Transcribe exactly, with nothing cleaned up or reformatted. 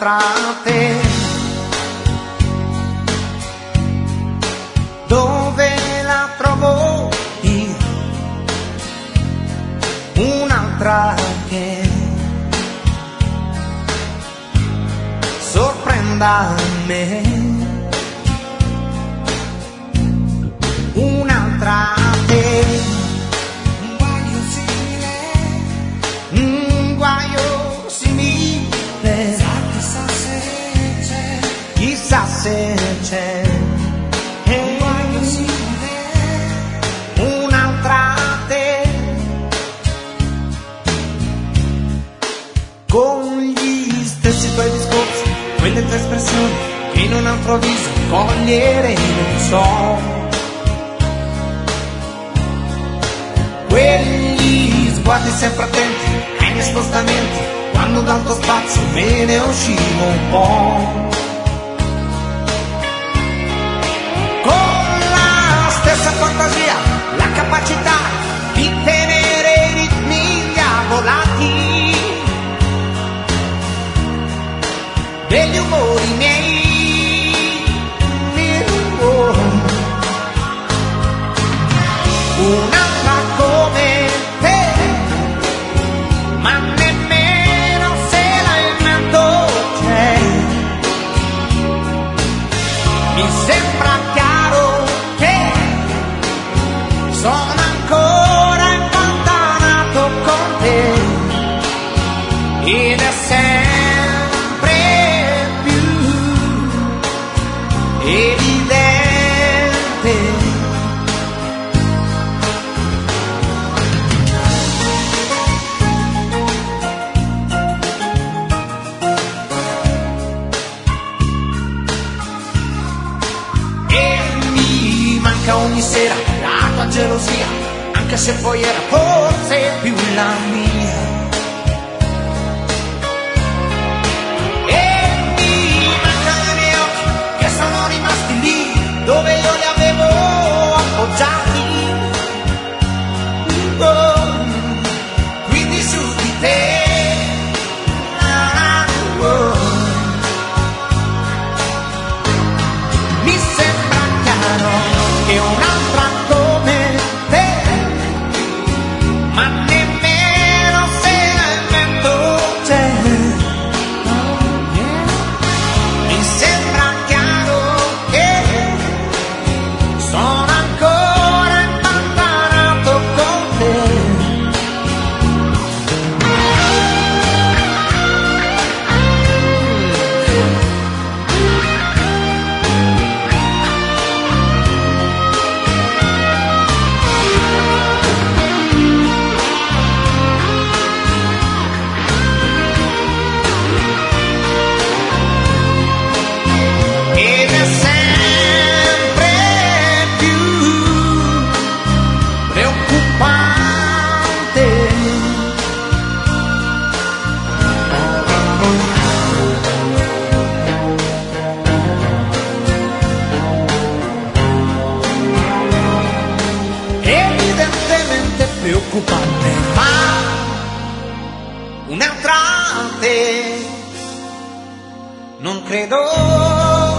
un'altra te. Dove la trovo io? Un'altra che sorprenda me. Un'altra te. Un guaio simile, un guaio simile. Chissà se c'è, chissà se c'è. Un guaio simile, un'altra te. Con gli stessi tuoi discorsi, quelle tue espressioni che in un altro viso cogliere non so. Quegli sguardi sempre attenti ai miei spostamenti, quando dal tuo spazio me ne uscivo un po'. Con la stessa fantasia, la capacità di tenere i ritmi diavolati degli umori miei. Un'altra come te, ma nemmeno se la invento c'è. Mi sembra chiaro che sono ancora incantato con te, ed è sempre più evidente. Ogni sera la tua gelosia, anche se poi era forse più la mia. E mi mancano i miei occhi che sono rimasti lì dove io li avevo appoggiati. Oh, quindi su di te. Ah, oh. Mi sembra chiaro che un'altra come te, ma nemmeno se la invento c'è. Mi sembra chiaro che sono ancora impantanato con te. Preoccupante, ma un'altra te non credo.